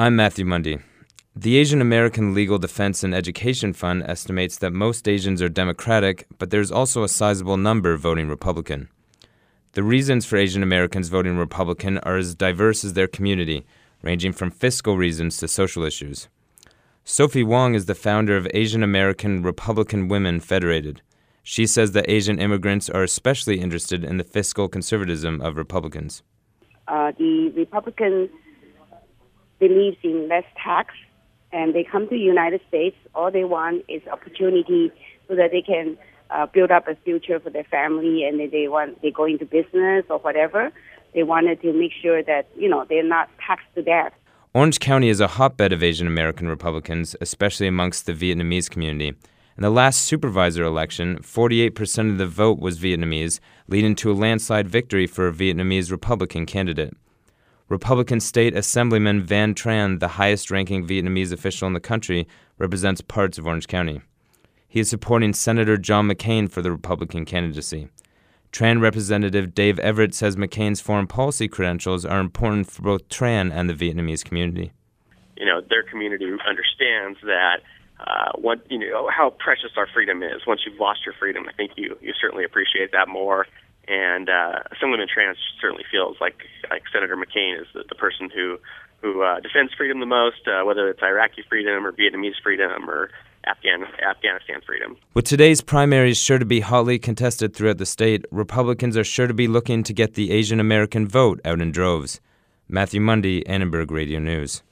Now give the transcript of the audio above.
I'm Matthew Mundy. The Asian American Legal Defense and Education Fund estimates that most Asians are Democratic, but there's also a sizable number voting Republican. The reasons for Asian Americans voting Republican are as diverse as their community, ranging from fiscal reasons to social issues. Sophie Wong is the founder of Asian American Republican Women Federated. She says that Asian immigrants are especially interested in the fiscal conservatism of Republicans. The Republican believes in less tax, and they come to the United States. All they want is opportunity so that they can build up a future for their family, and they go into business or whatever. They wanted to make sure that, they're not taxed to death. Orange County is a hotbed of Asian American Republicans, especially amongst the Vietnamese community. In the last supervisor election, 48% of the vote was Vietnamese, leading to a landslide victory for a Vietnamese Republican candidate. Republican State Assemblyman Van Tran, the highest-ranking Vietnamese official in the country, represents parts of Orange County. He is supporting Senator John McCain for the Republican candidacy. Tran Representative Dave Everett says McCain's foreign policy credentials are important for both Tran and the Vietnamese community. Their community understands that how precious our freedom is. Once you've lost your freedom, I think you certainly appreciate that more. And Assemblyman Tran certainly feels like Senator McCain is the person who defends freedom the most, whether it's Iraqi freedom or Vietnamese freedom or Afghanistan freedom. With today's primaries sure to be hotly contested throughout the state, Republicans are sure to be looking to get the Asian American vote out in droves. Matthew Mundy, Annenberg Radio News.